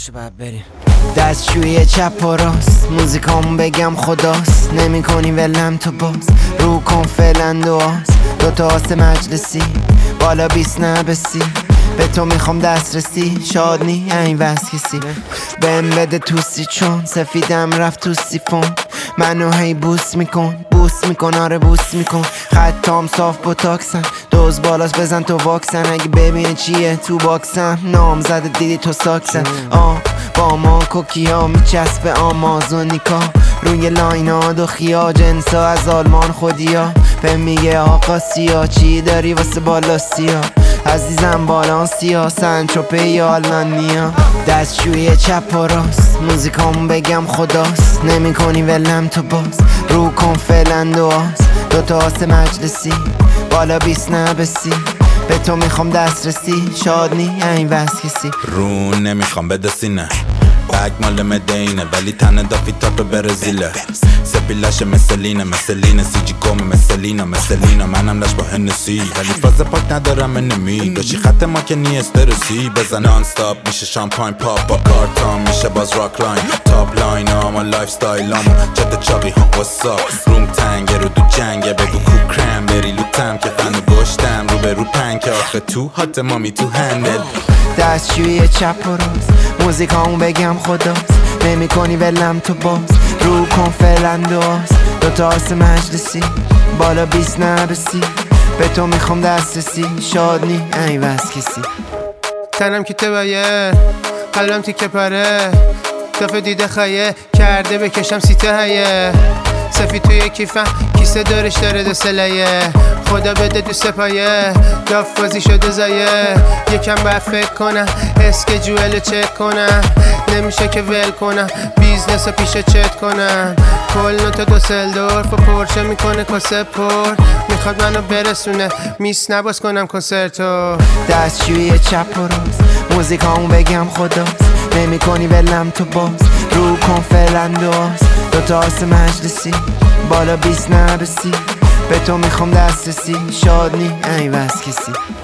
باشه باید بریم. دستشویی چپ و راست موزیکامو بگم خداست، نمی کنی ولم تو باز رو کن فعلا دعاست. دوتا آس مجلسی بالا 20 نبسی، به تو میخوام دسترسی شاد نی این وز کسی. بهم بده توسی چون سفیدم رفت تو سیفون، منو هی بوس میکن آره بوس میکن. خطام صاف بوتاکسن دوز بالاست بزن تو واکسن، اگه ببینی چیه تو باکسم نام زده دیدی تو ساکسن. با ما کوکی ها میچسبه آمازونیکا، روی لاین ها دو خیا جنسا از آلمان خودیا. به میگه آقا سیا چی داری واسه بالا سیا، عزیزم بالانسی ها سنچوپه یا آلانیا. دستشویی چپ و راست موزیکامو بگم خداست، نمی کنی ولم تو باز رو کن فعلا دعاست. دوتا آس مجلسی بالا 20 نبسی، به تو میخوام دسترسی شاد نی این وز کسی. رو نمیخوام بده سینه بگ مال مدینه ولی تن دافی تاپ برزیله. سپیلش مثلینه سیجی گومه مثلینا منم داشت با هنسی ولی فاز پاک ندارم انمی. داشتی خط ما که نی استرسی بزن نان ستاپ میشه شامپاین پاپ با کارتام میشه باز راک لاین تاپ لاین اما لایف ستایلام جد چاقی ها واسا روم تنگه رو دو جنگه بگو کو کرم بری لوتم که فنو گشتم رو به رو پنکه آخه تو هات مامی تو هندل. دستشویی چپ و راست موزیکامو بگم خداست، نمی کنی ولم تو باز رو کن فعلا دعاست. دوتا آس مجلسی بالا 20 نبسی، به تو میخوام دسترسی شاد نی این وز کسی. تنم که تبایه قلبم تیکه پره، دفعه دیده خیه کرده بکشم سیته هیه. سفید توی کیفم کیسه دارش داره دو سلایه، خدا بده دو سپایه داف بازی شده زایه. یکم باید فکر کنم اسکجول چک کنم، نمیشه که ول کنم بیزنس رو پیش چت کنم. کل نوتا دوسلدورف و پرچه میکنه کاسه پر، میخواد منو برسونه میس نباز کنم کنسرتو. دستشویی چپ و راست موزیکامو بگم خداست، نمی کنی ولم تو باز رو کن فعلا دعاست. دوتا آس مجلسی بالا 20 نبسی، به تو میخوام دسترسی شاد نی این وز کسی.